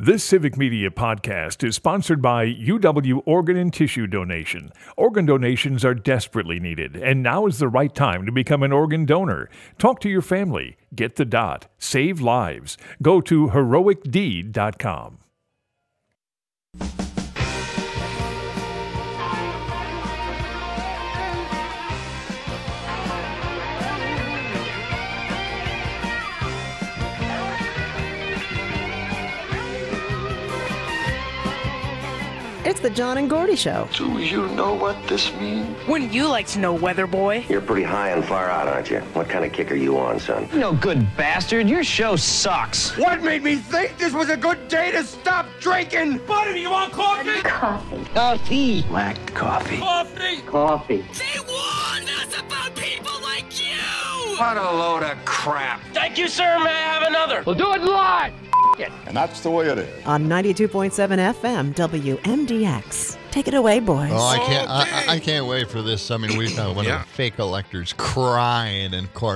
This Civic Media podcast is sponsored by UW Organ and Tissue Donation. Organ donations are desperately needed, and now is the right time to become an organ donor. Talk to your family. Get the dot. Save lives. Go to heroicdeed.com. It's the John and Gordy Show. Do you know what this means? Wouldn't you like to know, Weather Boy? You're pretty high and far out, aren't you? What kind of kick are you on, son? No good bastard. Your show sucks. What made me think this was a good day to stop drinking? Buddy, you want coffee? Coffee. Coffee. Black coffee. Coffee. Coffee. They warned us about people like you! What a load of crap. Thank you, sir. May I have another? We'll do it live. And that's the way it is. On 92.7 FM, WMDX. Take it away, boys. Oh, I can't wait for this. I mean, we've got one of the fake electors crying in court.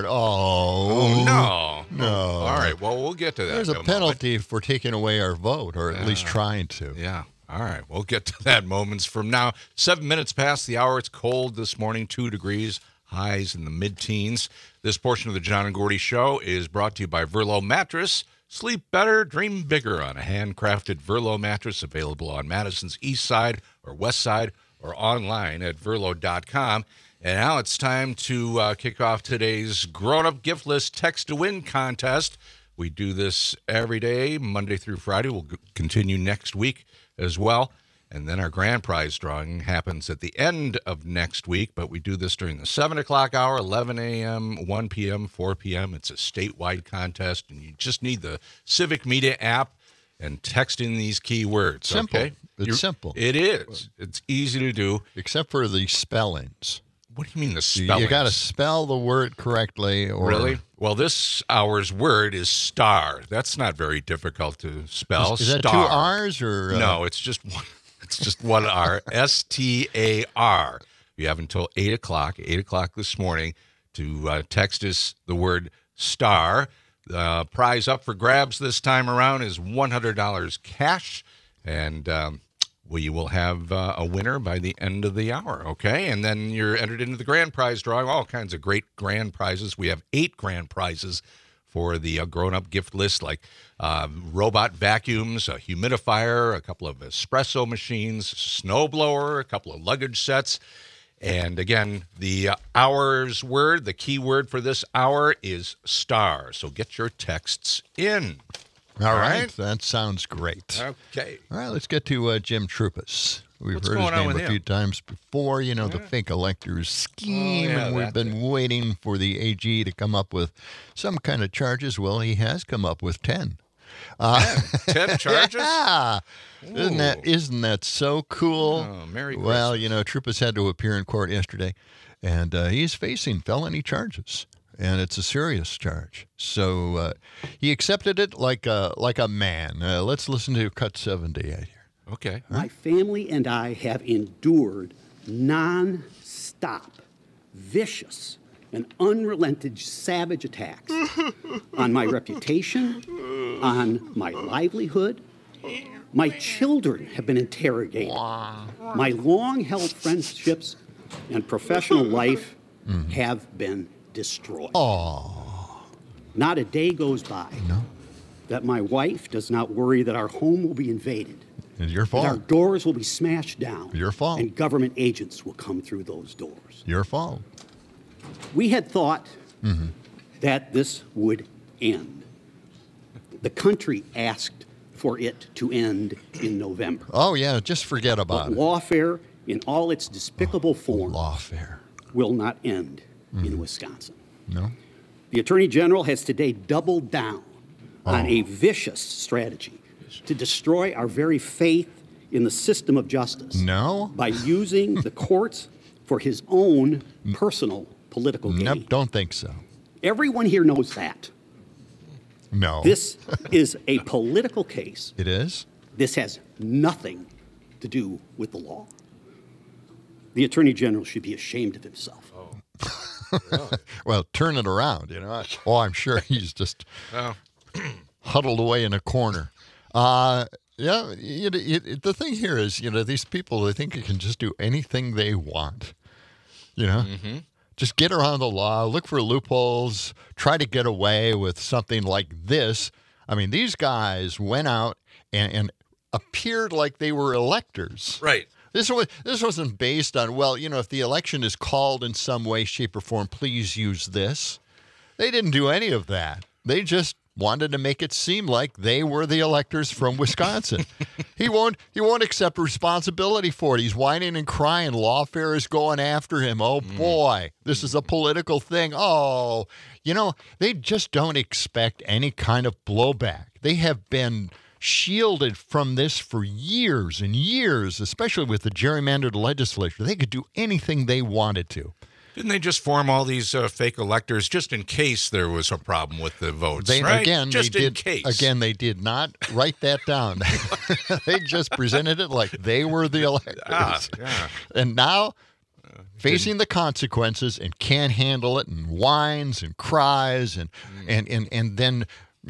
Oh, no. No. All right, well, we'll get to that. There's a penalty for taking away our vote, or at least trying to. Yeah. All right, we'll get to that moments from now. 7 minutes past the hour. It's cold this morning, 2 degrees, highs in the mid-teens. This portion of the John and Gordy Show is brought to you by Verlo Mattress. Sleep better, dream bigger on a handcrafted Verlo mattress available on Madison's east side or west side or online at verlo.com. And now it's time to kick off today's grown-up gift list text-to-win contest. We do this every day, Monday through Friday. We'll continue next week as well. And then our grand prize drawing happens at the end of next week, but we do this during the 7 o'clock hour, 11 a.m., 1 p.m., 4 p.m. It's a statewide contest, and you just need the Civic Media app and text in these keywords. Simple. Okay? It's simple. It is. It's easy to do. Except for the spellings. What do you mean the spellings? You got to spell the word correctly. Or... Really? Well, this hour's word is star. That's not very difficult to spell. Is that star. 2 R's? Or No, it's just one. It's just 1 R, S-T-A-R. You have until 8 o'clock this morning to text us the word star. The prize up for grabs this time around is $100 cash, and we will have a winner by the end of the hour, okay? And then you're entered into the grand prize drawing, all kinds of great grand prizes. We have 8 grand prizes for the grown-up gift list, like robot vacuums, a humidifier, a couple of espresso machines, snowblower, a couple of luggage sets. And again, the hour's word, the key word for this hour is star. So get your texts in. All right. That sounds great. Okay. All right, let's get to Jim Trupus. We've What's heard his going on name with a him? few times before, the fake electors scheme, and we've been waiting for the AG to come up with some kind of charges. Well, he has come up with 10. 10 charges? Yeah. Isn't that so cool? Oh, Merry Christmas. Well, Trupus had to appear in court yesterday, and he's facing felony charges. And it's a serious charge. So he accepted it like a man. Let's listen to cut 78 here. Okay. My family and I have endured non-stop, vicious, and unrelenting savage attacks on my reputation, on my livelihood. My children have been interrogated. My long-held friendships and professional life have been destroyed. Oh. Not a day goes by that my wife does not worry that our home will be invaded. It's your fault. That our doors will be smashed down. Your fault. And government agents will come through those doors. Your fault. We had thought that this would end. The country asked for it to end in November. Oh, yeah, just forget about it. Lawfare, in all its despicable form, lawfare will not end in Wisconsin. No. The Attorney General has today doubled down on a vicious strategy to destroy our very faith in the system of justice. No. By using the courts for his own personal political gain. Nope, don't think so. Everyone here knows that. No. This is a political case. It is? This has nothing to do with the law. The Attorney General should be ashamed of himself. Really? Well, turn it around, Oh, I'm sure he's just huddled away in a corner. Yeah, the thing here is, these people, they think they can just do anything they want, Mm-hmm. Just get around the law, look for loopholes, try to get away with something like this. I mean, these guys went out and appeared like they were electors. Right. This wasn't based on, if the election is called in some way, shape, or form, please use this. They didn't do any of that. They just wanted to make it seem like they were the electors from Wisconsin. He won't accept responsibility for it. He's whining and crying. Lawfare is going after him. Oh, boy, this is a political thing. Oh, they just don't expect any kind of blowback. They have been shielded from this for years and years, especially with the gerrymandered legislature. They could do anything they wanted to. Didn't they just form all these fake electors just in case there was a problem with the votes? Right? In case. Again, they did not write that down. They just presented it like they were the electors. Yeah. And now, facing the consequences and can't handle it and whines and cries and then,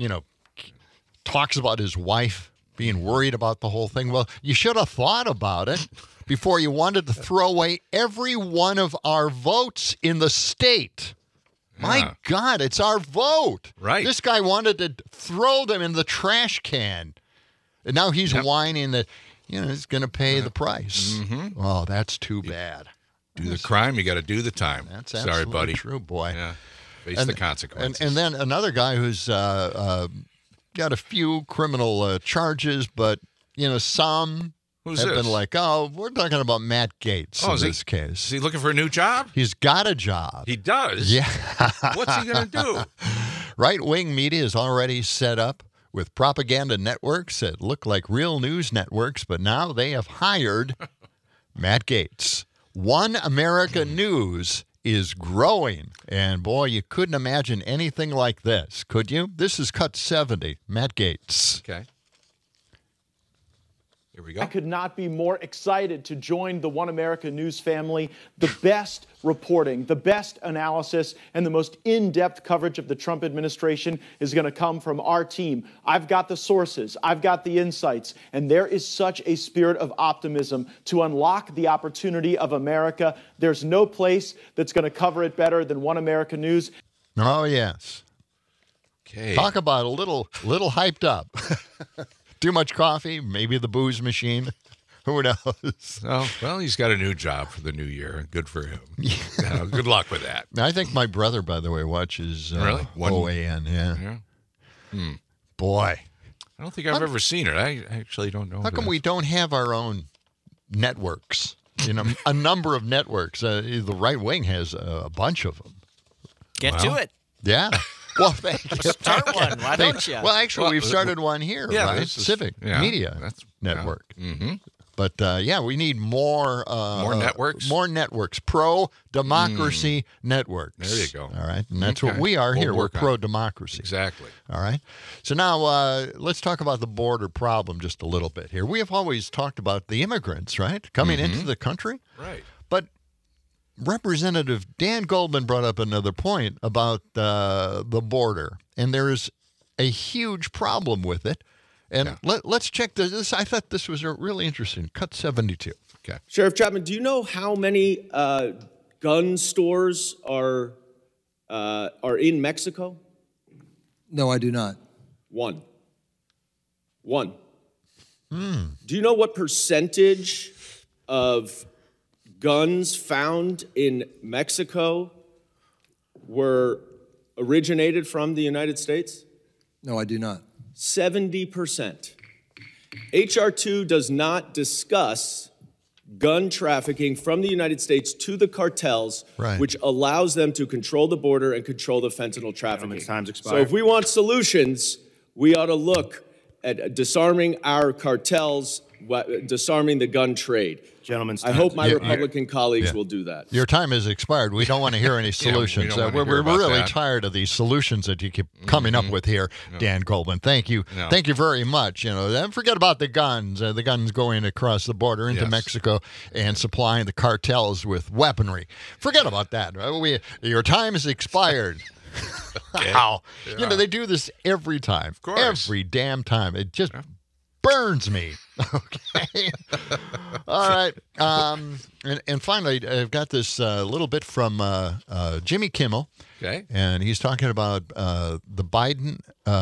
talks about his wife being worried about the whole thing. Well, you should have thought about it before you wanted to throw away every one of our votes in the state. My God, it's our vote. Right. This guy wanted to throw them in the trash can. And now he's whining that, he's going to pay the price. Mm-hmm. Oh, that's too bad. Do the crime, you got to do the time. That's Sorry, absolutely buddy. true, boy. Yeah. Face the consequences. And then another guy who's got a few criminal charges, but, some Who's have this? been like, we're talking about Matt Gaetz in this case. Is he looking for a new job? He's got a job. He does? Yeah. What's he going to do? Right-wing media is already set up with propaganda networks that look like real news networks, but now they have hired Matt Gaetz. One America News is growing, and boy, you couldn't imagine anything like this, could you? This is Cut 70, Matt Gaetz. Okay. Here we go. I could not be more excited to join the One America News family. The best reporting, the best analysis, and the most in-depth coverage of the Trump administration is going to come from our team. I've got the sources, I've got the insights, and there is such a spirit of optimism to unlock the opportunity of America. There's no place that's going to cover it better than One America News. Oh, yes. Okay. Talk about a little hyped up. Too much coffee, maybe the booze machine. Who knows? Oh, well, he's got a new job for the new year. Good for him. Good luck with that. I think my brother, by the way, watches OAN. Yeah. Boy. I don't think I've ever seen it. I actually don't know. How come we don't have our own networks? A number of networks. The right wing has a bunch of them. Get to it. Yeah. Well, start one. Why don't you? Well, actually, we've started one here, right? Civic Media Network. Yeah. Mm-hmm. But, we need more networks? More networks. Pro-democracy networks. There you go. All right. And that's what we are here. We're pro-democracy. Exactly. All right. So now let's talk about the border problem just a little bit here. We have always talked about the immigrants, right, coming into the country. Right. But Representative Dan Goldman brought up another point about the border, and there is a huge problem with it. And let's check this. I thought this was really interesting. Cut 72. Okay. Sheriff Chapman, do you know how many gun stores are in Mexico? No, I do not. One. Do you know what percentage of guns found in Mexico were originated from the United States? No, I do not. 70%. H.R. 2 does not discuss gun trafficking from the United States to the cartels, which allows them to control the border and control the fentanyl trafficking. Time's expired. So if we want solutions, we ought to look at disarming our cartels, disarming the gun trade. Gentlemen's I hope my Republican colleagues will do that. Your time has expired. We don't want to hear any solutions. We're really tired of these solutions that you keep coming up with here, Dan Goldman. Thank you. Thank you very much. Then forget about the guns. The guns going across the border into Mexico and supplying the cartels with weaponry. Forget about that. Your time has expired. Wow. They do this every time. Of course. Every damn time. It just burns me. Okay. All right. And finally, I've got this little bit from Jimmy Kimmel. Okay. And he's talking about the Biden,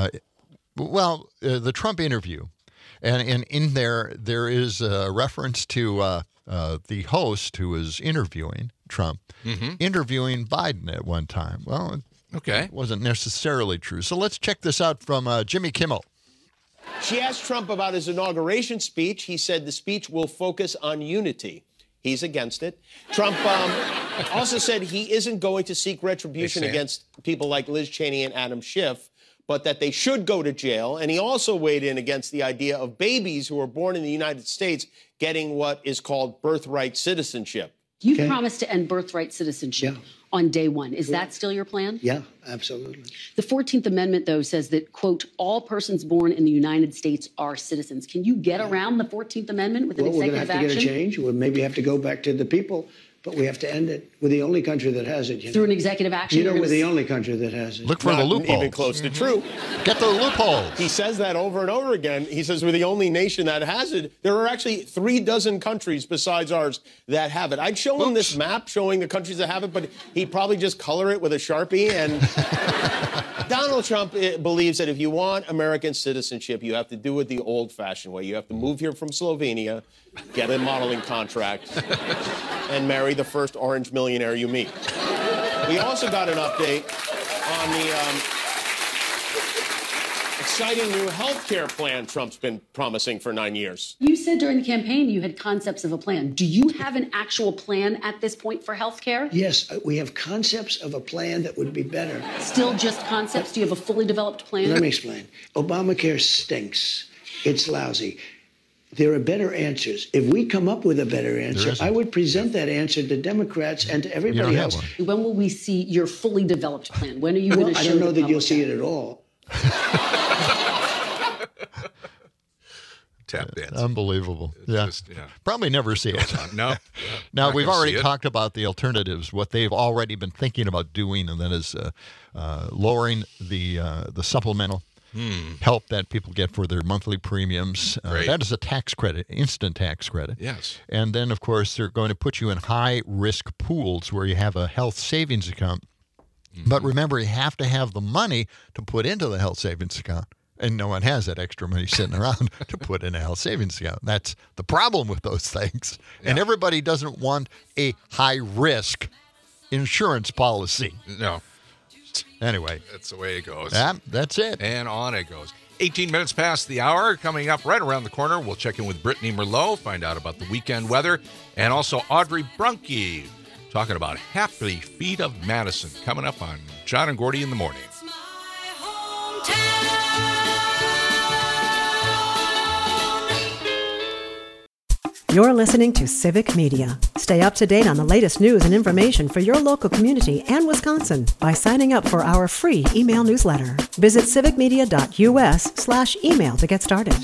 the Trump interview. And in there is a reference to the host who was interviewing Trump, interviewing Biden at one time. Well, it wasn't necessarily true. So let's check this out from Jimmy Kimmel. She asked Trump about his inauguration speech. He said the speech will focus on unity. He's against it. Trump also said he isn't going to seek retribution against people like Liz Cheney and Adam Schiff, but that they should go to jail. And he also weighed in against the idea of babies who are born in the United States getting what is called birthright citizenship. You promised to end birthright citizenship on day one. Is that still your plan? Yeah, absolutely. The 14th Amendment, though, says that, quote, all persons born in the United States are citizens. Can you get around the 14th Amendment with an executive action? We're going to have to get a change. We'll maybe have to go back to the people, but we have to end it. We're the only country that has it. Through an executive action? We're the only country that has it. Look for the loopholes. Not even close to true. Get the loopholes. He says that over and over again. He says we're the only nation that has it. There are actually 36 countries besides ours that have it. I'd show him this map showing the countries that have it, but he'd probably just color it with a Sharpie. And Donald Trump believes that if you want American citizenship, you have to do it the old-fashioned way. You have to move here from Slovenia, get a modeling contract, and marry the first orange millionaire you meet. We also got an update on the exciting new health care plan Trump's been promising for 9 years. You said during the campaign you had concepts of a plan. Do you have an actual plan at this point for health care? Yes, we have concepts of a plan that would be better. Still just concepts? Do you have a fully developed plan? Let me explain. Obamacare stinks. It's lousy. There are better answers. If we come up with a better answer, I would present that answer to Democrats and to everybody else. When will we see your fully developed plan? When are you going to show I don't know that you'll see it at all. Tap dance. Unbelievable. Just, Probably never see it. No. Now, we've already talked about the alternatives, what they've already been thinking about doing, and that is lowering the supplemental help that people get for their monthly premiums. That is a tax credit, instant tax credit. Yes. And then, of course, they're going to put you in high-risk pools where you have a health savings account. But remember, you have to have the money to put into the health savings account. And no one has that extra money sitting around to put in a health savings account. That's the problem with those things. Yeah. And everybody doesn't want a high-risk insurance policy. No. Anyway. That's the way it goes. Yeah, that's it. And on it goes. 18 minutes past the hour. Coming up right around the corner, we'll check in with Brittany Merlot, find out about the weekend weather, and also Audrey Brunke talking about Happy Feet of Madison coming up on John and Gordy in the Morning. You're listening to Civic Media. Stay up to date on the latest news and information for your local community and Wisconsin by signing up for our free email newsletter. Visit civicmedia.us/email to get started.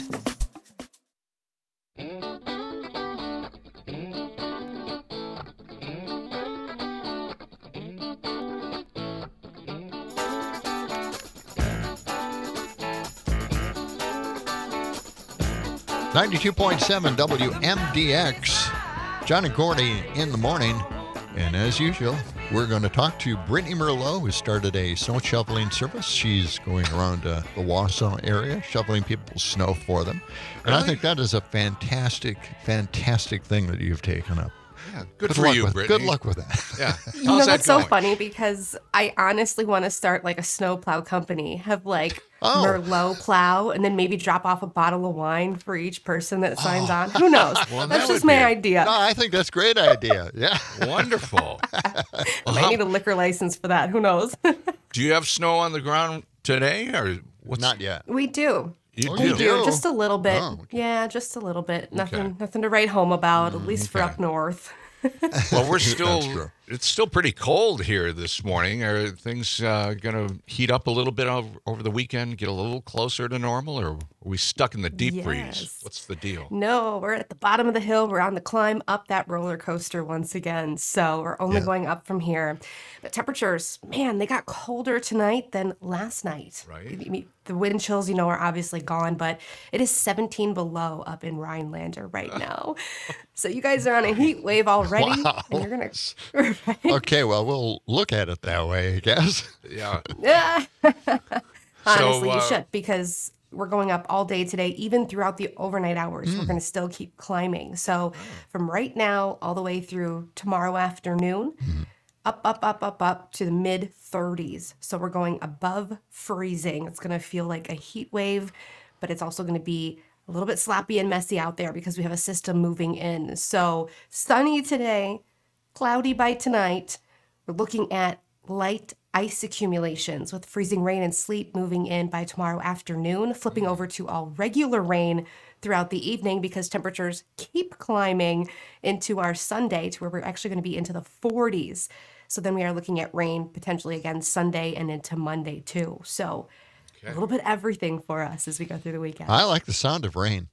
.7 WMDX, John and Gordy in the morning. And as usual, we're going to talk to Brittany Merlot, who started a snow shoveling service. She's going around the Wausau area, shoveling people's snow for them. And I think that is a fantastic, fantastic thing that you've taken up. Yeah, good for you, Brittany. Good luck with that. Yeah. You know, that's so funny because I honestly want to start like a snowplow company, have like Merlot plow, and then maybe drop off a bottle of wine for each person that signs on. Who knows? Well, that's just my idea. No, I think that's a great idea. Yeah. Wonderful. I need a liquor license for that. Who knows? Do you have snow on the ground today, or what's... Not yet. We do. You do? We do, just a little bit. Oh, okay. Yeah, just a little bit. Nothing to write home about, at least for up north. Well, we're still It's still pretty cold here this morning. Are things going to heat up a little bit over the weekend, get a little closer to normal, or are we stuck in the deep freeze? What's the deal? No, we're at the bottom of the hill. We're on the climb up that roller coaster once again. So we're only going up from here. But temperatures, man, they got colder tonight than last night. Right. The wind chills, are obviously gone, but it is 17 below up in Rhinelander right now. So you guys are on a heat wave already. Wow. And you're going to... Okay, well, we'll look at it that way, I guess. Yeah. Honestly, you should, because we're going up all day today, even throughout the overnight hours. We're going to still keep climbing. So from right now all the way through tomorrow afternoon, up to the mid 30s. So we're going above freezing. It's going to feel like a heat wave, but it's also going to be a little bit sloppy and messy out there because we have a system moving in. So sunny today, cloudy by tonight. We're looking at light ice accumulations with freezing rain and sleet moving in by tomorrow afternoon, flipping over to all regular rain throughout the evening because temperatures keep climbing into our Sunday to where we're actually going to be into the 40s. So then we are looking at rain potentially again Sunday and into Monday too. So a little bit everything for us as we go through the weekend. I like the sound of rain.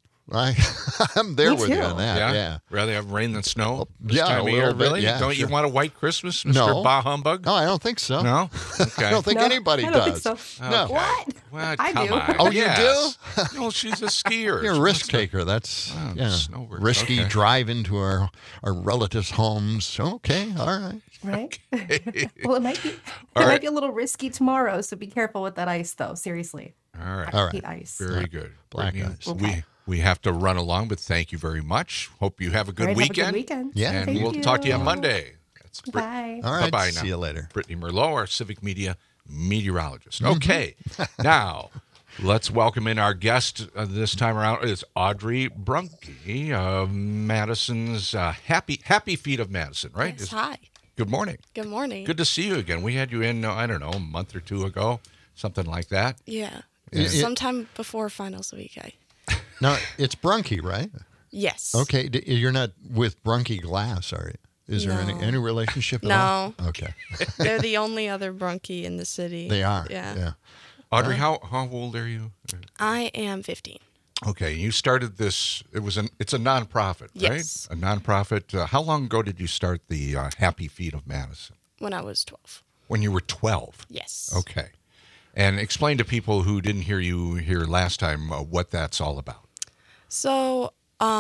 I'm there with you on that. Yeah. Rather have rain than snow? Yeah, time of year, really? Yeah, don't you want a white Christmas, Mr. Bah Humbug? No, I don't think so. No? Okay. I don't think anybody does. I don't think so. No. Okay. What? Well, I come do. on. Oh, Yes. you do? No, she's a skier. You're a risk taker. That's snowbird. risky Okay. drive into our relatives' homes. Okay, all right. Right? Well, it might be might be a little risky tomorrow, so be careful with that ice, though. Seriously. All right. All right. Hate ice. Very good. Black Brittany, ice. Okay. We have to run along, but thank you very much. Hope you have a good All right, weekend. Have a good weekend. Yeah. And Thank we'll you. talk to you on Monday. That's Bye. All right. Bye-bye now. See you later. Brittany Merlot, our Civic Media meteorologist. Okay. Now, let's welcome in our guest this time around. It's Audrey Brunke of Madison's Happy Feet of Madison, right? Yes, hi. Good morning. Good morning. Good to see you again. We had you in, I don't know, a month or two ago, something like that. Yeah. Sometime before finals week. Now, it's Brunke, right? Yes. Okay. You're not with Brunke Glass, are you? Is there any relationship at all? No. Okay. They're the only other Brunke in the city. They are. Yeah. Audrey, how old are you? I am 15. Okay, you started this. It's a nonprofit, Yes. right? A nonprofit. How long ago did you start the Happy Feet of Madison? When I was 12. When you were 12. Yes. Okay, and explain to people who didn't hear you here last time what that's all about. So,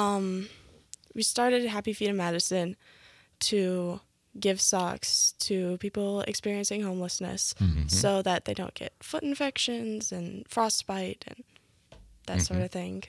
we started Happy Feet of Madison to give socks to people experiencing homelessness so that they don't get foot infections and frostbite and that sort of thing.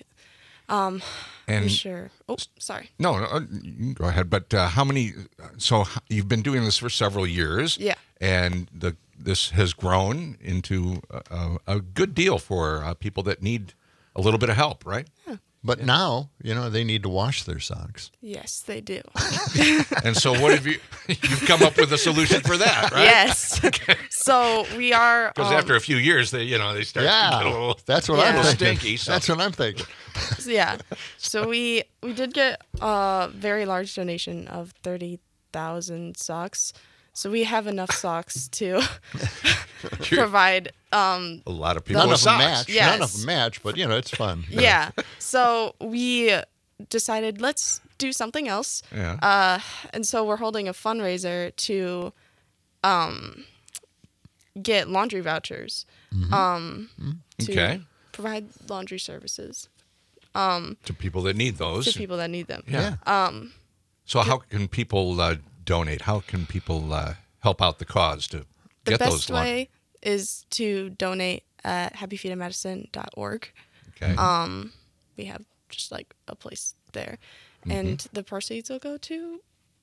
And sure. Oh, sorry. No, you can go ahead. But how many? So you've been doing this for several years. Yeah. And this has grown into a good deal for people that need a little bit of help, right? Yeah. But now, they need to wash their socks. Yes, they do. And so what have you've come up with a solution for that, right? Yes. Okay. So we are... Because after a few years, they start to get a little, that's what I'm thinking. Stinky. So. That's what I'm thinking. Yeah. So we did get a very large donation of 30,000 socks. So we have enough socks to provide a lot of people none with of them socks. match. Yes. None of them match, but it's fun. Yeah. So we decided let's do something else. Yeah. And so we're holding a fundraiser to get laundry vouchers to provide laundry services to people that need those. To people that need them. Yeah. So how can people donate? How can people help out the cause to get those? The best way is to donate at happyfeetofmadison.org. Okay. We have just like a place there, and the proceeds will go to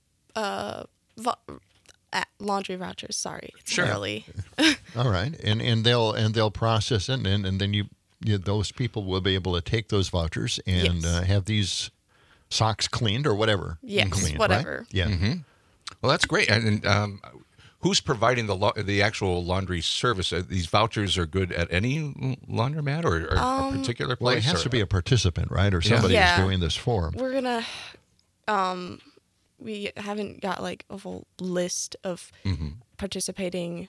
laundry vouchers. Sorry, it's early. All right, and they'll process it, and then you those people will be able to take those vouchers and have these socks cleaned or whatever. Yes, cleaned, whatever. Right? Yeah. Mm-hmm. Well, that's great. And who's providing the actual laundry service? These vouchers are good at any laundromat or a particular place? Well, it has to be a participant, right, or somebody who's doing this for them. We're gonna we haven't got like a full list of participating.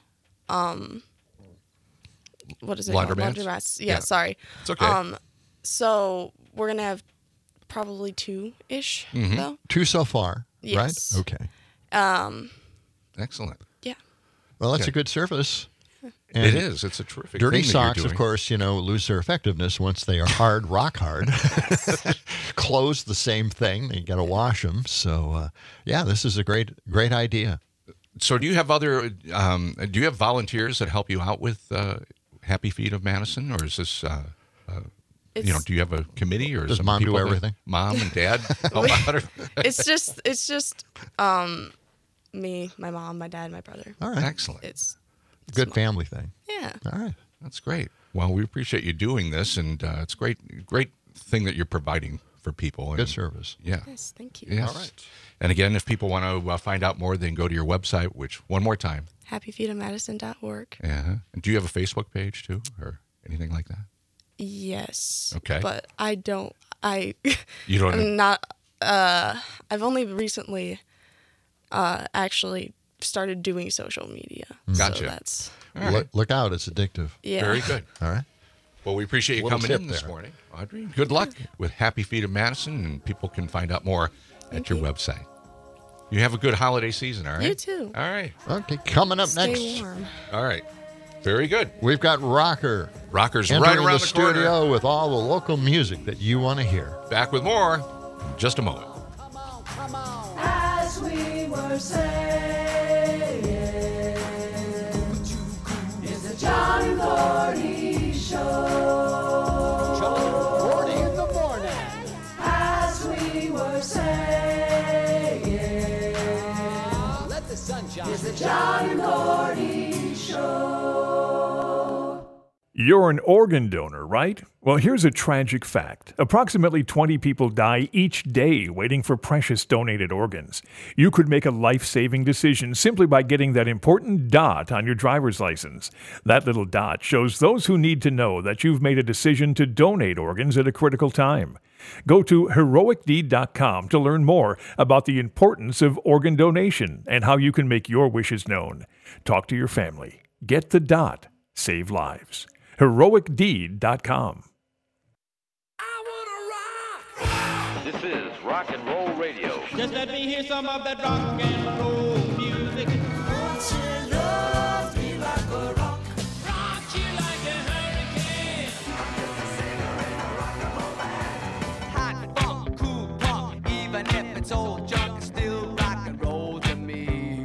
What is it? Laundromats? Yeah, sorry. It's okay. So we're gonna have probably 2-ish though. 2 so far, yes. right? Okay. Excellent. Yeah. Well, that's a good service. And it is. It's a terrific dirty thing socks, that you're of course, lose their effectiveness once they are hard, rock hard. Clothes, the same thing. You got to wash them. So, this is a great idea. So, do you have volunteers that help you out with Happy Feet of Madison, or is this? Do you have a committee, or does Mom do everything? Mom and Dad help out? Or? It's just me, my mom, my dad, my brother. All right, excellent. It's good family thing. Yeah. All right, that's great. Well, we appreciate you doing this, and it's great thing that you're providing for people. Good service. Yeah. Yes, thank you. Yes. All right. And again, if people want to find out more, they can go to your website, which one more time. happyfeetofmadison.org. And do you have a Facebook page too, or anything like that? Yes. Okay. But I don't. You don't. I'm not. I've only recently actually started doing social media. Gotcha. So that's. Right. Look out! It's addictive. Yeah. Very good. All right. Well, we appreciate you coming in this morning, Audrey. Good luck with Happy Feet of Madison, and people can find out more at your website. You have a good holiday season, all right? You too. All right. Okay, coming up Stay next. warm. All right. Very good. We've got Rocker. Rocker's entering right around the corner. studio with all the local music that you want to hear. Back with more in just a moment. As we were saying, it's the John and Gordy Show. John and Gordy in the morning. As we were saying, let the sun shine. it's the John and Gordy Show. You're an organ donor, right? Well, here's a tragic fact. Approximately 20 people die each day waiting for precious donated organs. You could make a life-saving decision simply by getting that important dot on your driver's license. That little dot shows those who need to know that you've made a decision to donate organs at a critical time. Go to heroicdeed.com to learn more about the importance of organ donation and how you can make your wishes known. Talk to your family. Get the dot. Save lives. heroicdeed.com. This is Rock and Roll Radio. Just let me hear some of that rock and roll music. Won't you love me like a rock? Rock you like a hurricane. Hot funk, cool punk, even if it's old junk, it's still rock and roll to me.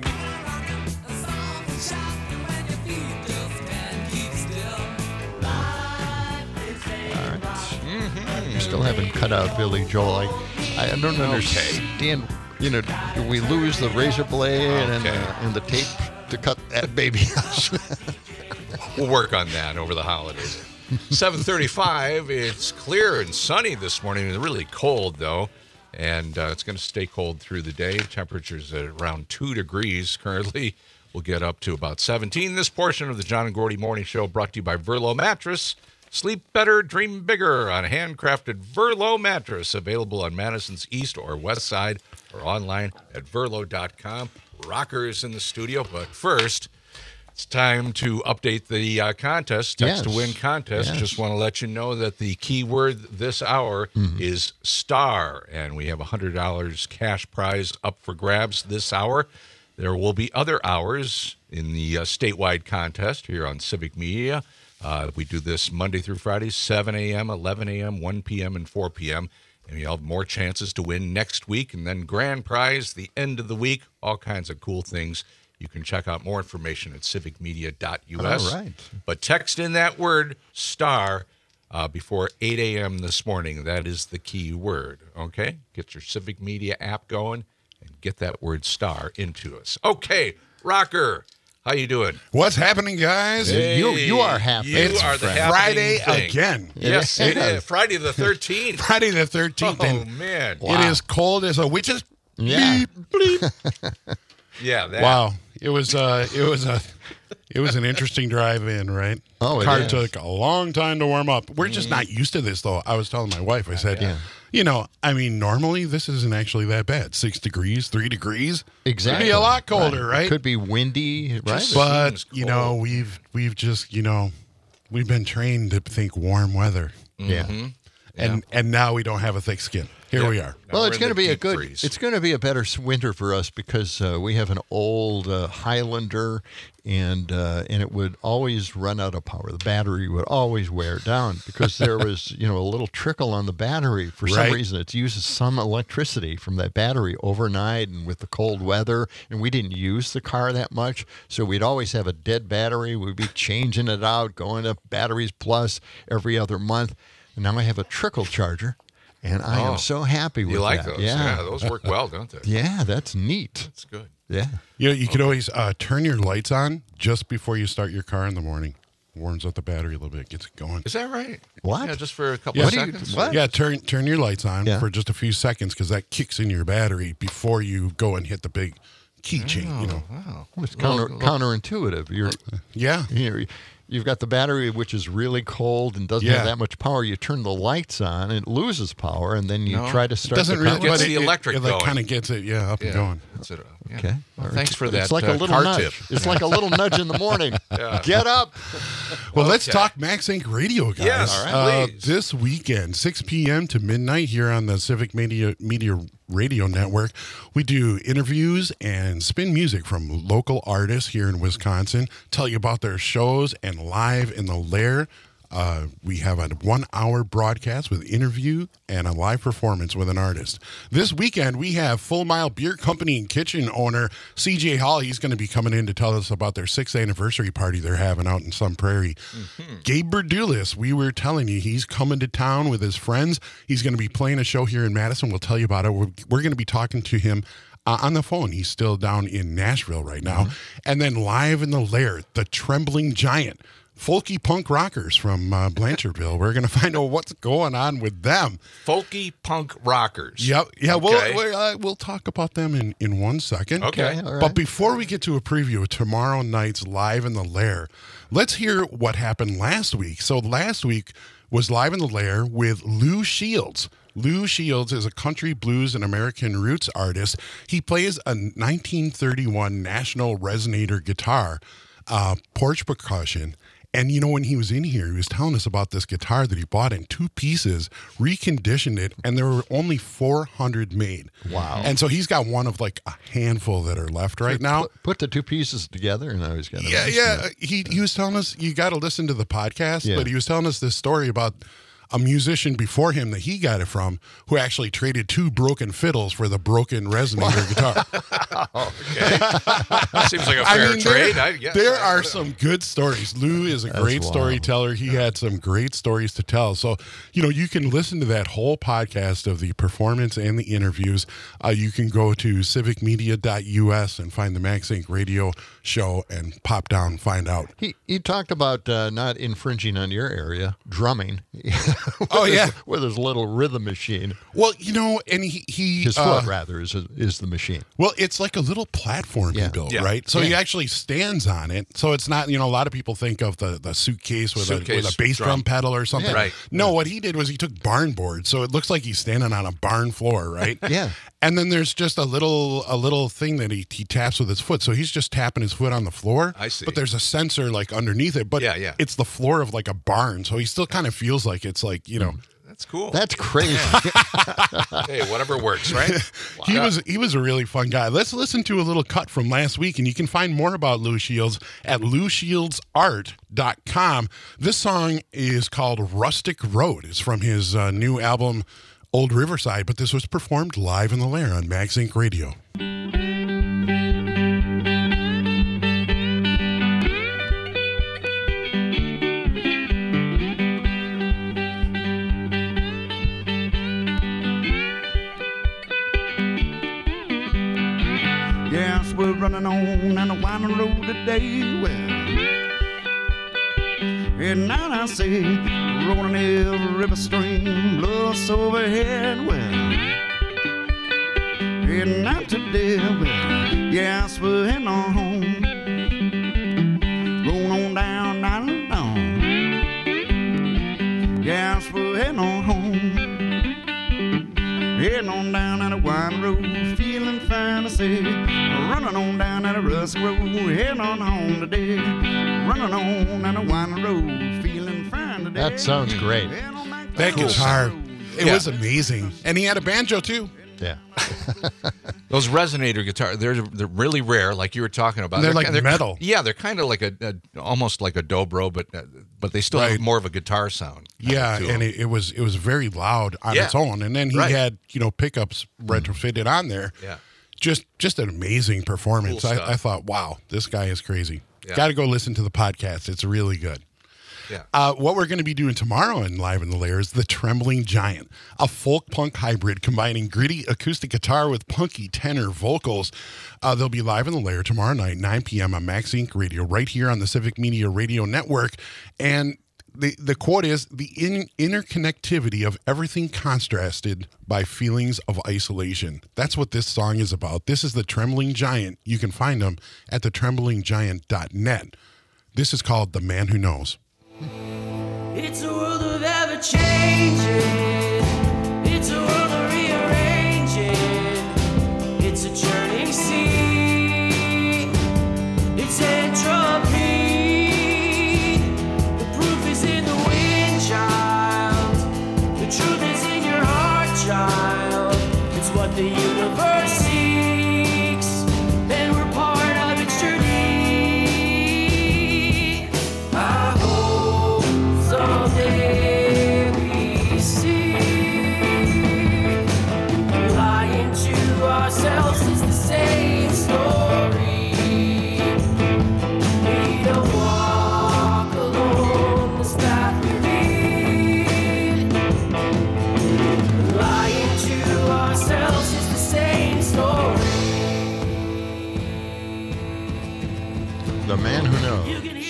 You still haven't cut out Billy Joel. I don't understand. Do we lose the razor blade and the tape to cut that baby out? We'll work on that over the holidays. 7:35. It's clear and sunny this morning. It's really cold, though, and it's going to stay cold through the day. Temperatures at around 2 degrees currently. We'll get up to about 17. This portion of the John and Gordy Morning Show brought to you by Verlo Mattress. Sleep better, dream bigger on a handcrafted Verlo mattress, available on Madison's east or west side or online at verlo.com. Rockers in the studio, but first, it's time to update the contest, Text to Win contest. Yes. Just want to let you know that the key word this hour is star, and we have a $100 cash prize up for grabs this hour. There will be other hours in the statewide contest here on Civic Media. We do this Monday through Friday, 7 a.m., 11 a.m., 1 p.m., and 4 p.m., and you'll have more chances to win next week, and then grand prize the end of the week, all kinds of cool things. You can check out more information at civicmedia.us. All right. But text in that word, star, before 8 a.m. this morning. That is the key word, okay? Get your Civic Media app going and get that word star into us. Okay, Rocker, how you doing? What's happening, guys? Hey, you are happy. You are the Friday happening thing. again. Yes, it is. Friday the 13th. Friday the 13th. Oh, man. It is cold as a witch's Yeah. bleep. Yeah, that. Wow. It was an interesting drive in, right? Oh, it car is. took a long time to warm up. We're just not used to this, though. I was telling my wife, I said, normally this isn't actually that bad. 6 degrees, 3 degrees. Exactly. Could be a lot colder, right? It could be windy, right? But we've just we've been trained to think warm weather. Yeah. And now we don't have a thick skin. Here we are. Well, it's going to be it's going to be a better winter for us because we have an old Highlander, and it would always run out of power. The battery would always wear down because there was a little trickle on the battery. For some reason, it uses some electricity from that battery overnight, and with the cold weather, and we didn't use the car that much, so we'd always have a dead battery. We'd be changing it out, going to batteries plus every other month, and now I have a trickle charger. And I am so happy with that. You like those? Yeah, those work well, don't they? Yeah, that's neat. That's good. Yeah. You could always turn your lights on just before you start your car in the morning. Warms up the battery a little bit, gets it going. Is that right? What? Yeah, just for a couple of seconds? Yeah, turn your lights on for just a few seconds because that kicks in your battery before you go and hit the big keychain. Wow. It's counterintuitive. You've got the battery, which is really cold and doesn't have that much power. You turn the lights on, and it loses power, and then you try to start the car. It gets the electric going. It kind of gets it, up and going. Okay. Well, thanks for that It's like a little car nudge. tip. It's like a little nudge in the morning. Get up. Well, let's talk Max Inc. Radio, guys. Yes, all right, please. This weekend, 6 p.m. to midnight here on the Civic Media Radio Network, we do interviews and spin music from local artists here in Wisconsin, tell you about their shows, and Live in the Lair. We have a 1-hour broadcast with interview and a live performance with an artist. This weekend, we have Full Mile Beer Company and Kitchen owner CJ Hall. He's going to be coming in to tell us about their 6th anniversary party they're having out in Sun Prairie. Gabe Berdulis, we were telling you, he's coming to town with his friends. He's going to be playing a show here in Madison. We'll tell you about it. We're going to be talking to him on the phone. He's still down in Nashville right now. And then Live in the Lair, the Trembling Giant. Folky punk rockers from Blanchardville. We're going to find out what's going on with them. Folky punk rockers. Yep. Yeah, Okay. we'll talk about them in 1 second. Okay. All right. But before we get to a preview of tomorrow night's Live in the Lair, let's hear what happened last week. So last week was Live in the Lair with Lou Shields. Lou Shields is a country blues and American roots artist. He plays a 1931 National Resonator guitar, porch percussion. And, when he was in here, he was telling us about this guitar that he bought in 2 pieces, reconditioned it, and there were only 400 made. Wow. And so he's got one of like a handful that are left right now. Put the 2 pieces together, and now he's got He was telling us, you got to listen to the podcast, but he was telling us this story about a musician before him that he got it from, who actually traded 2 broken fiddles for the broken resonator guitar. Okay. Seems like a fair trade. There are some good stories. Lou is a great storyteller. He had some great stories to tell. So, you can listen to that whole podcast of the performance and the interviews. You can go to civicmedia.us and find the Max Inc. radio show and pop down and find out. He talked about not infringing on your area, drumming. With his little rhythm machine. Well, and he his foot rather is the machine. Well, it's like a little platform he built, right? So he actually stands on it. So it's not, a lot of people think of the suitcase with a bass drum pedal or something. Yeah, right. No, what he did was he took barn boards, so it looks like he's standing on a barn floor, right? Yeah. And then there's just a little thing that he taps with his foot. So he's just tapping his foot on the floor. I see. But there's a sensor like underneath it. But it's the floor of like a barn. So he still kind of feels like it's like, That's cool. That's crazy. Hey, whatever works, right? He was a really fun guy. Let's listen to a little cut from last week, and you can find more about Lou Shields at loushieldsart.com. This song is called Rustic Road. It's from his new album, Old Riverside, but this was performed live in the Lair on Max Inc. Radio. Yes, we're running on a winding road today. Well, and now I see rolling every river stream, bluffs overhead. Well, and not today. Well, yes, we're heading on home. Heading on down that wine road, feeling fantasy. Running on down that rust road, heading on home today. Running on down the wine road, feeling fine today. That sounds great. That guitar, it was amazing. And he had a banjo, too. Yeah. Those resonator guitars, they're really rare, like you were talking about. They're like metal. Yeah, they're kind of like almost like a dobro, but they still have more of a guitar sound. Yeah, and it was very loud on its own. And then he had, pickups retrofitted on there. Yeah. Just an amazing performance. Cool I thought, wow, this guy is crazy. Yeah. Got to go listen to the podcast. It's really good. Yeah. What we're going to be doing tomorrow in Live in the Lair is The Trembling Giant, a folk-punk hybrid combining gritty acoustic guitar with punky tenor vocals. They'll be live in the Lair tomorrow night, 9 p.m. on Max Inc. Radio, right here on the Civic Media Radio Network. And the quote is, the interconnectivity of everything contrasted by feelings of isolation. That's what this song is about. This is The Trembling Giant. You can find them at thetremblinggiant.net. This is called The Man Who Knows. It's a world of ever changing. It's a world of rearranging. It's a churning sea. It's entropy. The proof is in the wind, child. The truth is in your heart, child. It's what the universe seeks, and we're part of its journey. I hope someday we see. Lying to ourselves is the same story. We don't walk alone, the path we lead. Lying to ourselves is the same story. The Man Who Knows.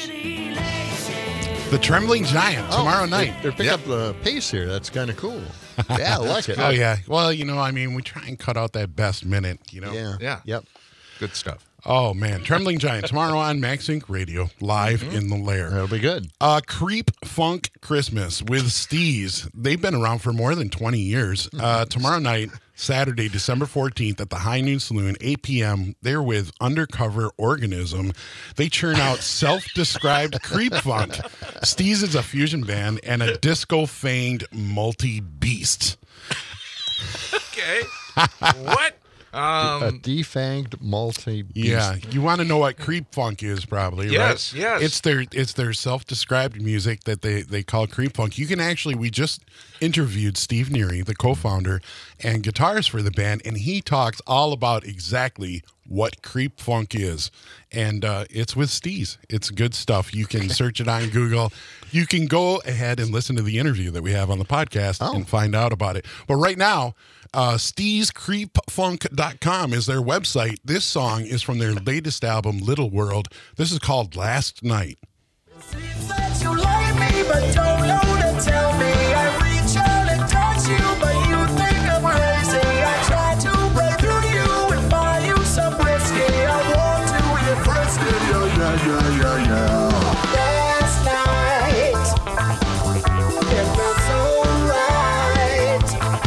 The Trembling Giant tomorrow night. They're picking up the pace here. That's kind of cool. Yeah, I like it. Oh, yeah. Well, we try and cut out that best minute, Yeah. Yep. Good stuff. Oh, man. Trembling Giant tomorrow on Max Inc. Radio, live in the Lair. That'll be good. Creep Funk Christmas with Steez. They've been around for more than 20 years. Tomorrow night, Saturday, December 14th at the High Noon Saloon, 8 p.m. They're with Undercover Organism. They churn out self-described creep funk. Steez is a fusion band and a disco-fanged multi-beast. Okay. What? A defanged multi-beast. Yeah, you want to know what creep funk is, probably, yes, right? Yes, It's their self-described music that they call creep funk. You can actually, we just interviewed Steve Neary, the co-founder and guitarist for the band, and he talks all about exactly what creep funk is. And it's with Steez. It's good stuff. You can search it on Google. You can go ahead and listen to the interview that we have on the podcast and find out about it. But right now, SteezCreepFunk.com is their website. This song is from their latest album, Little World. This is called Last Night. That you like me, but don't know to tell me. I reach out and touch you, but you think I'm crazy. I try to break through you and buy you some whiskey. I want to get frisky. Yeah. Last night, it felt so right.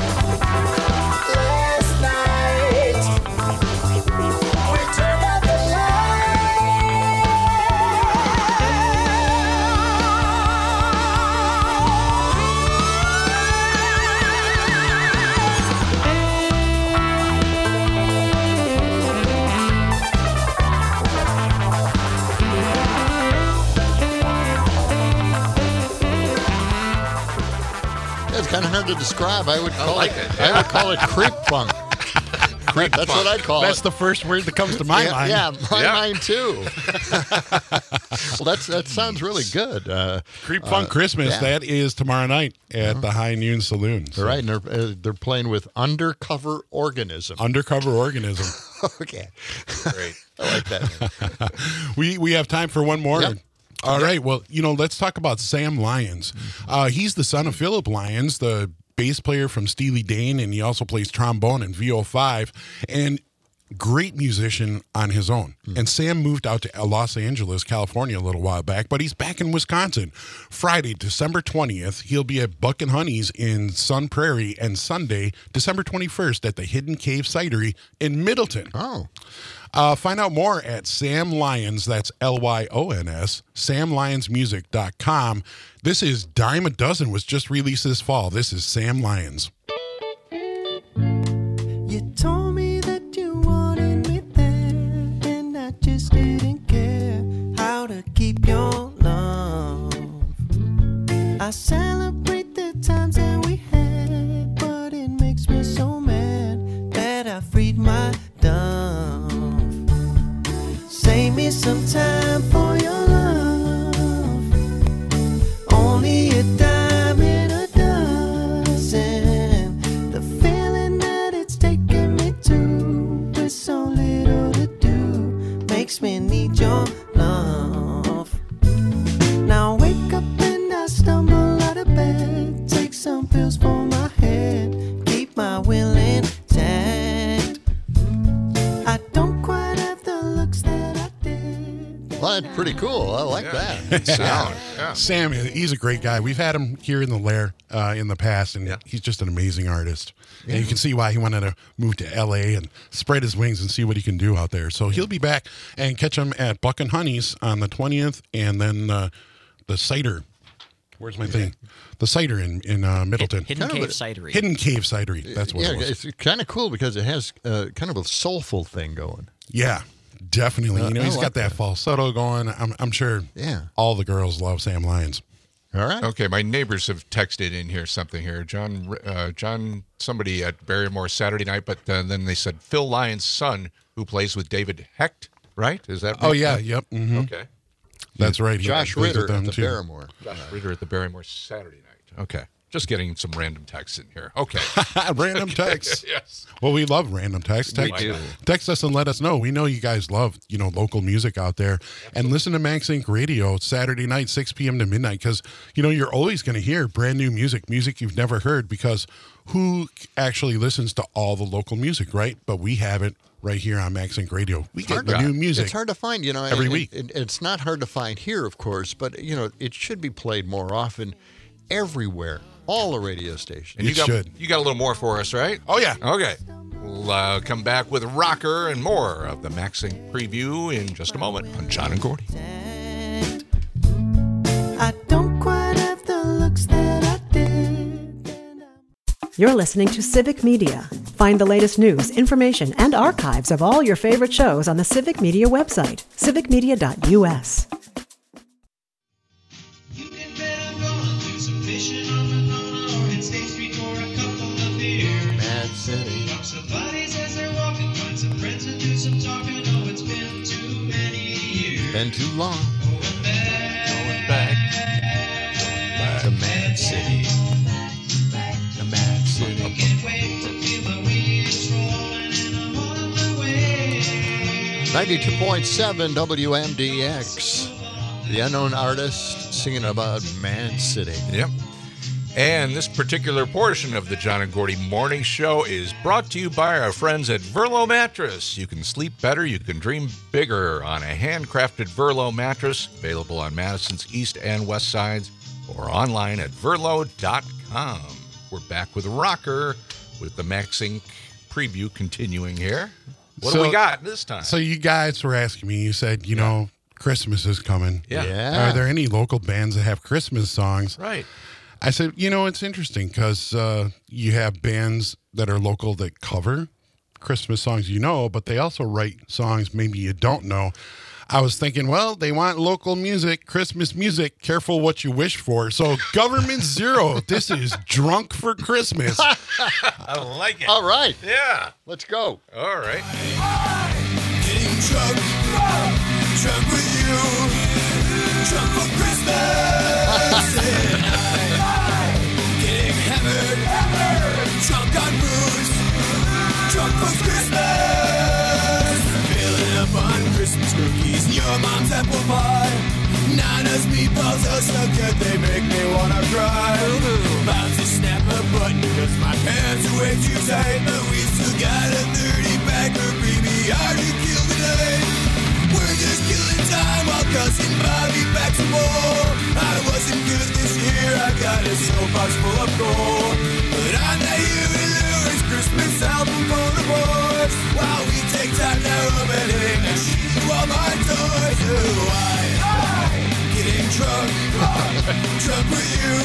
Last night, we turned out the It's kind of hard to describe. I would call it creep funk. That's what I'd call it. That's the first word that comes to my mind. Yeah, mine too. Well, that sounds really good. Creep Funk Christmas. That is tomorrow night at the High Noon Saloon. So. Right, and they're playing with Undercover Organism. Undercover Organism. Okay, great. I like that. We have time for one more. Yep. All right. Well, let's talk about Sam Lyons. He's the son of Philip Lyons, the bass player from Steely Dan, and he also plays trombone in VO5. And great musician on his own. And Sam moved out to Los Angeles, California a little while back, but he's back in Wisconsin. Friday, December 20th, he'll be at Buck and Honey's in Sun Prairie, and Sunday, December 21st, at the Hidden Cave Cidery in Middleton. Oh. Find out more at Sam Lyons, that's Lyons, samlyonsmusic.com. This is Dime a Dozen, was just released this fall. This is Sam Lyons. You told me that you wanted me there, and I just didn't care how to keep your love. I celebrate the times that we had, but it makes me so mad that I freed my dove. Save me some time for your love. Only a dime in a dozen. The feeling that it's taking me to, with so little to do, makes me need your love. Now wake up and I stumble out of bed, take some pills for my head, keep my will intact. I don't quite have the looks that I did. Well, that's pretty cool. I like that. Sound. Yeah. Sam, he's a great guy. We've had him here in the Lair in the past, and he's just an amazing artist. And you can see why he wanted to move to L.A. and spread his wings and see what he can do out there. So he'll be back, and catch him at Buck and Honey's on the 20th, and then the cider. Where's my thing? The cider in Middleton. Hidden Cave Cidery. Hidden Cave Cidery. That's what it was. It's kind of cool because it has kind of a soulful thing going. Yeah, definitely. He's I got like that falsetto going. I'm sure all the girls love Sam Lyons. All right. Okay, my neighbors have texted in here something here. John, somebody at Barrymore Saturday night, but then they said Phil Lyons' son, who plays with David Hecht, right? Is that right? Oh, yeah, yep. Mm-hmm. Okay. That's right. Josh Ritter at the Barrymore. Josh Ritter at the Barrymore Saturday night. Okay. Just getting some random texts in here. Okay. Random texts. Yes. Well, we love random texts. We do. Text us and let us know. We know you guys love, local music out there. Absolutely. And listen to Max Inc. Radio Saturday night, 6 p.m. to midnight, because, you're always going to hear brand new music you've never heard, because who actually listens to all the local music, right? But we have it right here on Max Inc. Radio. We get the new music. It's hard to find, every week. It's not hard to find here, of course, but, it should be played more often everywhere. All the radio stations. And you got a little more for us, right? Oh, yeah. Okay. We'll come back with Rocker and more of the Max Inc. preview in just a moment on John and Gordy. I don't quite have the looks that I did. You're listening to Civic Media. Find the latest news, information, and archives of all your favorite shows on the Civic Media website, civicmedia.us. Mad City. Been too long. Going back to Mad City. The Mad City. 92.7 WMDX. The Unknown Artist singing about Mad City. Yep. And this particular portion of the John and Gordy Morning Show is brought to you by our friends at Verlo Mattress. You can sleep better, you can dream bigger on a handcrafted Verlo mattress, available on Madison's east and west sides, or online at verlo.com. We're back with Rocker, with the Max Inc. preview continuing here. What do we got this time? So you guys were asking me, you said, Christmas is coming. Yeah. Are there any local bands that have Christmas songs? Right. I said, it's interesting because you have bands that are local that cover Christmas songs but they also write songs maybe you don't know. I was thinking, well, they want local music, Christmas music, careful what you wish for. So Government Zero, this is Drunk for Christmas. I like it. All right. Yeah. Let's go. All right. Getting drunk with you, drunk for Christmas. Getting hammered, drunk on booze, drunk for Christmas. Filling up on Christmas cookies, your mom's apple pie. Nana's meatballs are so good they make me wanna cry. About to snap a button 'cause my pants are way too tight, but we still got a 30-pack of BB hard to kill today. We're just killing time while cousin Bobby back some more. I wasn't good this year, I got a soapbox full of gold. But I'm the Huey Lewis Christmas album for the boys. While we take time now ruminating and shoot you all my toys. Oh, I'm getting drunk with you.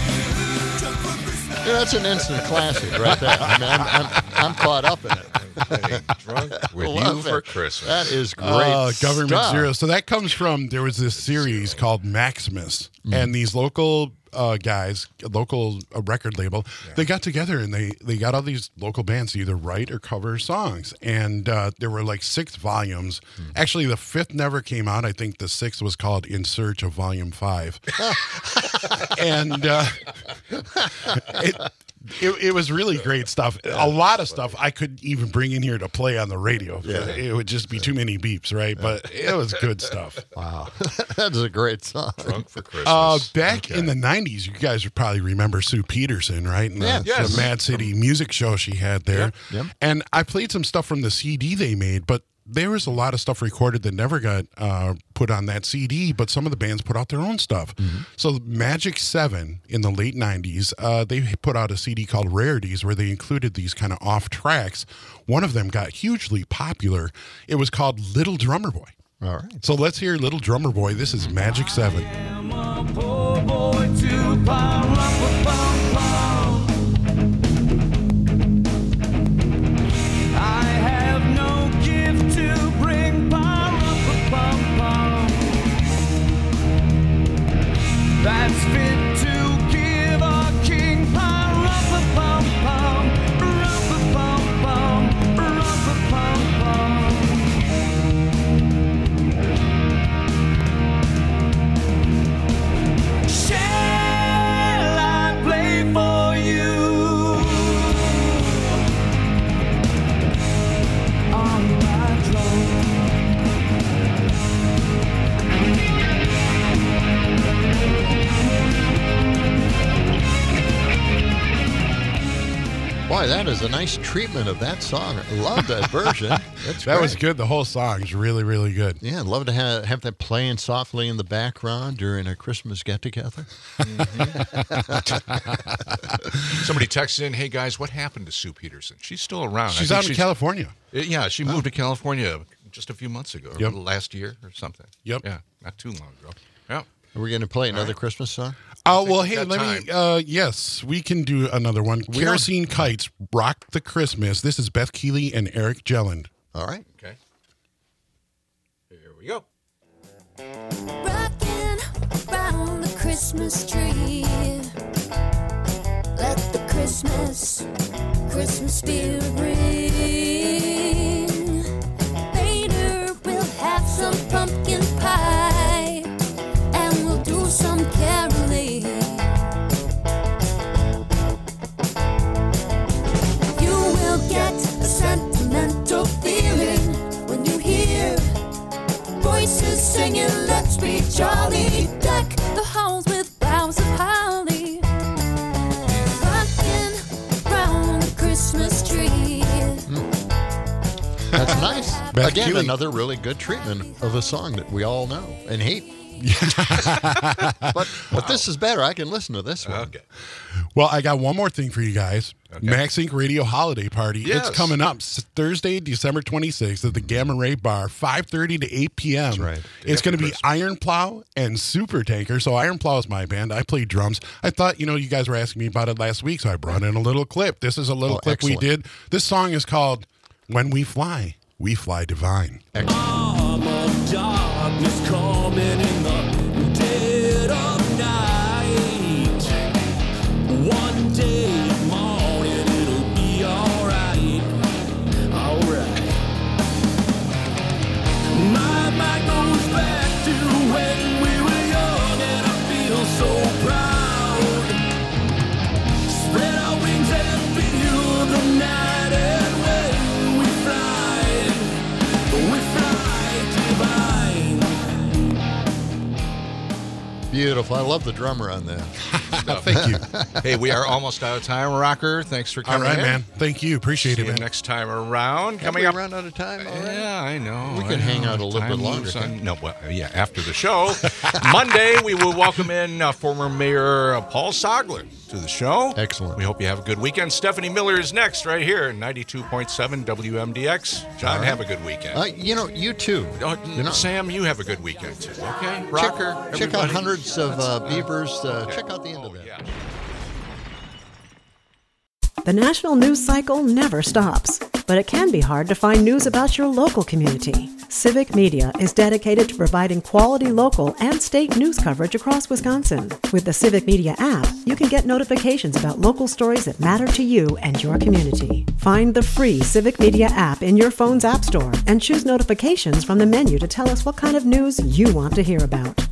Yeah, that's an instant classic right there. I mean, I'm caught up in it. Drunk with you for Christmas. That is great Government stuff. Zero. So that comes from, there was this series called Maximus, and these local guys, local record label, they got together and they got all these local bands to either write or cover songs. And there were like 6 volumes. Actually, the 5th never came out. I think the 6th was called In Search of Volume 5. And it was really great stuff. A lot of stuff I couldn't even bring in here to play on the radio. Yeah. It would just be too many beeps, right? But it was good stuff. Wow. That's a great song. Drunk for Christmas. Back in the 90s, you guys would probably remember Sue Peterson, right? And the Mad City music show she had there. Yep. And I played some stuff from the CD they made, but there was a lot of stuff recorded that never got put on that CD, but some of the bands put out their own stuff. So Magic 7 in the late 90s, they put out a CD called Rarities where they included these kind of off tracks. One of them got hugely popular. It was called Little Drummer Boy. All right. So let's hear Little Drummer Boy. This is Magic 7. Poor boy to I have no gift to bring that's fit to give a king Shall I play for you? On my drum. Boy, that is a nice treatment of that song. I love that version. That was good. The whole song is really, really good. Yeah, I'd love to have that playing softly in the background during a Christmas get-together. Somebody texted in, hey, guys, what happened to Sue Peterson? She's still around. She's out in California. Yeah, she moved to California just a few months ago, or last year or something. Yep. Yeah, not too long ago. Yeah. Are we going to play another Christmas song? Oh, well, hey, let me, yes, we can do another one. Kerosene Kites, Rock the Christmas. This is Beth Keeley and Eric Jelland. All right. Okay. Here we go. Rocking around the Christmas tree. Let the Christmas spirit ring. Later we'll have some pumpkin pie. And we'll do some caroling. You will get a sentimental feeling when you hear voices singing, let's be jolly. Deck the halls with boughs of holly. Rocking round the Christmas tree. That's nice. Beth Again, Keeley. another really good treatment of a song that we all know and hate. But this is better. I can listen to this one. Okay. Well, I got one more thing for you guys. Max Inc. Radio Holiday Party. Yes. It's coming up Thursday, December 26th at the Gamma Ray Bar, 5:30 to 8 p.m. That's right. It's going to be Iron Plow and Super Tanker. So Iron Plow is my band. I play drums. I thought, you guys were asking me about it last week, so I brought in a little clip. This is a little clip excellent. we did. This song is called When We Fly Divine. Armored darkness coming in the dead of night. One day morning it'll be alright. Alright. My mind goes back to when we were young and I feel so proud. Spread our wings and feel the night, and when we fly divine. Beautiful. I love the drummer on that. stuff. Thank you. Hey, we are almost out of time, Rocker. Thanks for coming All right, in. man. Thank you. Appreciate it, man. Next time around. Have we run out of time already? Yeah, I know. We can hang out a little bit longer. After the show. Monday, we will welcome in former Mayor Paul Sogler to the show. Excellent. We hope you have a good weekend. Stephanie Miller is next right here, 92.7 WMDX. John, have a good weekend. You too. Sam, you have a good weekend too, okay? Rocker, check out everybody. hundreds of beavers. Check out the end of that. Yeah. The national news cycle never stops, but it can be hard to find news about your local community. Civic Media is dedicated to providing quality local and state news coverage across Wisconsin. With the Civic Media app, you can get notifications about local stories that matter to you and your community. Find the free Civic Media app in your phone's app store and choose notifications from the menu to tell us what kind of news you want to hear about.